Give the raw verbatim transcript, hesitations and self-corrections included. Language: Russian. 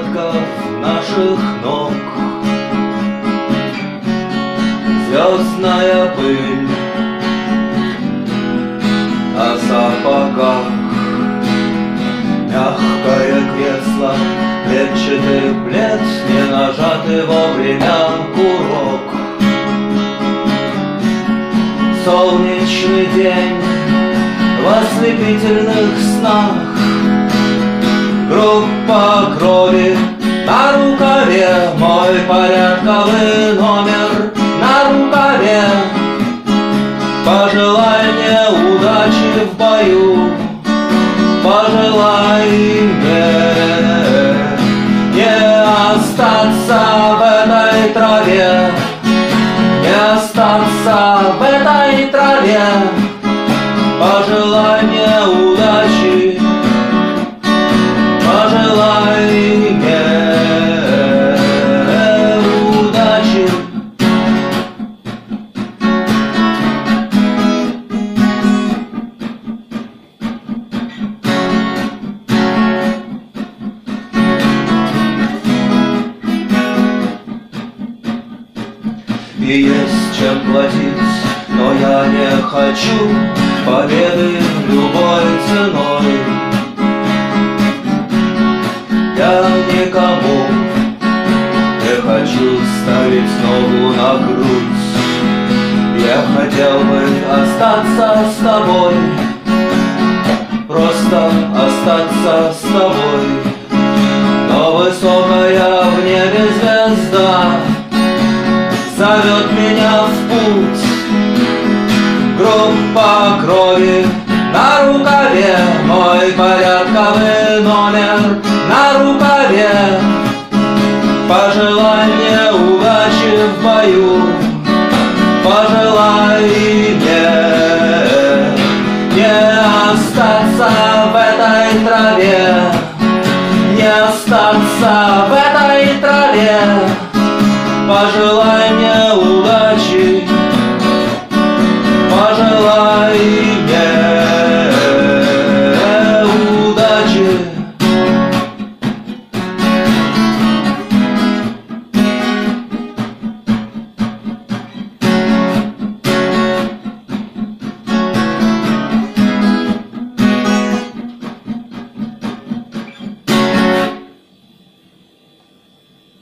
отпечатков наших ног. Звездная пыль на сапогах, мягкое кресло, клетчатый плед, не нажатый вовремя курок. Солнечный день в ослепительных снах, группа крови на рукаве, мой порядковый номер на рукаве. Пожелай мне удачи в бою, пожелай мне не остаться в этой траве, не остаться в этой траве. Пожелай мне удачи, пожелай мне удачи. И есть чем платить, но я не хочу победы любой ценой. Я никому не хочу ставить ногу на грудь. Я хотел бы остаться с тобой, просто остаться с тобой. Но высокая в небе звезда зовет меня в путь. Группа крови на рукаве, мой порядковый номер на рукаве. Пожелай мне удачи в бою, пожелай мне не остаться в этой траве, не остаться в этой траве. Пожелай мне